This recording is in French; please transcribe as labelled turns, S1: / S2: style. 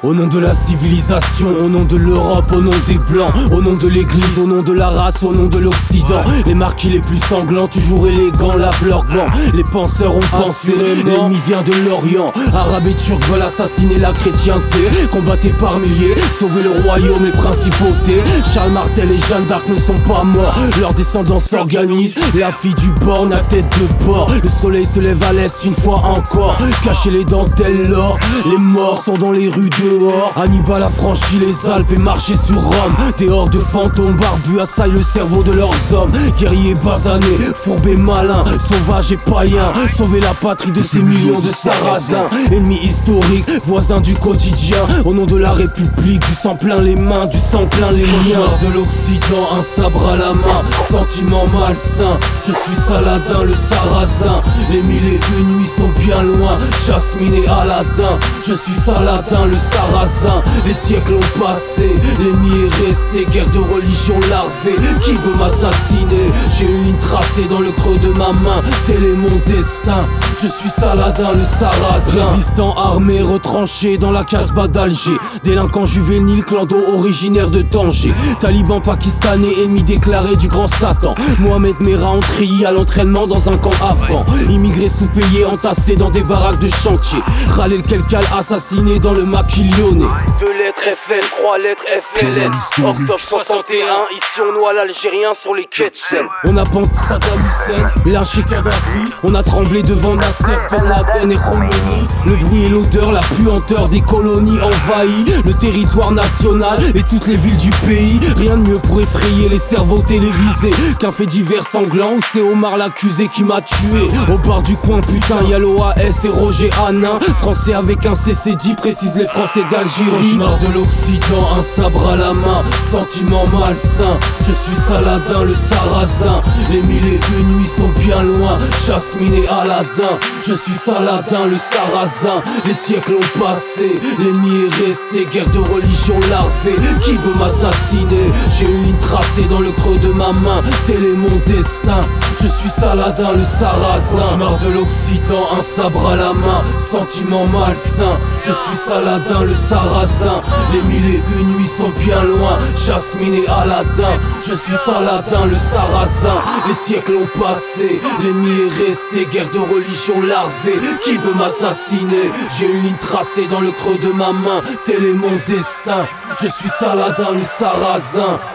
S1: Au nom de la civilisation, au nom de l'Europe, au nom des blancs, au nom de l'église, au nom de la race, au nom de l'Occident. Les marquis les plus sanglants, toujours élégants, lavent leurs gants. Les penseurs ont pensé, l'ennemi vient de l'Orient. Arabes et Turcs veulent assassiner la chrétienté. Combattés par milliers, sauver le royaume, les principautés. Charles Martel et Jeanne d'Arc ne sont pas morts, leurs descendants s'organisent. La fille du borne à tête de porc. Le soleil se lève à l'est une fois encore. Cacher les dentelles, l'or. Les morts sont dans les rues dehors. Hannibal a franchi les Alpes et marché sur Rome. Des hordes de fantômes barbus assaillent le cerveau de leurs hommes. Guerriers basanés, fourbés malins, sauvages et païens. Sauver la patrie de ces millions de sarrasins. Ennemis historiques, voisins du quotidien. Au nom de la République, du sang plein les mains, du sang plein les liens. De l'Occident, un sabre à la main, sentiment malsain. Je suis Saladin, le sarrasin. Les mille et une nuits sont bien loin. Jasmine et Aladin. Je suis Saladin, le sarrasin. Les siècles ont passé, l'ennemi est resté. Guerre de religion larvée, qui veut m'assassiner? J'ai une ligne tracée dans le creux de ma main, tel est mon destin. Je suis Saladin, le sarrasin. Résistant armé, retranché dans la Casbah d'Alger. Délinquant juvénile, clando originaire de Tanger. Taliban pakistanais, ennemi déclaré du grand Satan. Mohamed Merah en treillis à l'entraînement dans un camp afghan. Immigrés sous-payés, entassés dans des baraques de chantier. Khalil Kelkal assassiné dans le maquis lyonnais. 2 lettres FN, 3 lettres FLN. Octobre 61, ici on noie l'Algérien sur les quais de Seine. On a pendu Saddam Hussein, lynché Kadhafi. On a tremblé devant Nasser, Ben Laden et Khomeini. Le bruit et l'odeur, la puanteur des colonies envahit le territoire national et toutes les villes du pays. Rien de mieux pour effrayer les cerveaux télévisés qu'un fait divers sanglant où c'est Omar l'accusé qui m'a tué. Au bar du coin, putain, y'a l'OAS et Roger Hanin. Français avec un CC10, précise les Français d'Algérie. Cauchemar de l'Occident, un sabre à la main, sentiment malsain. Je suis Saladin, le sarrasin. Les mille et une nuits sont bien loin. Jasmine et Aladin. Je suis Saladin, le sarrasin. Les siècles ont passé, l'ennemi est resté. Guerre de religion larvée, qui veut m'assassiner? J'ai une ligne tracée dans le creux de ma main, tel est mon destin. Je suis Saladin, le sarrasin. Cauchemar de l'Occident, un sabre à la main, sentiment malsain. Je suis Saladin, le sarrasin. Les mille et une nuits sont bien loin. Jasmine et Aladin. Je suis Saladin, le sarrasin. Les siècles ont passé, l'ennemi est resté. Guerre de religion larvée, qui veut m'assassiner? J'ai une ligne tracée dans le creux de ma main, tel est mon destin. Je suis Saladin, le sarrasin.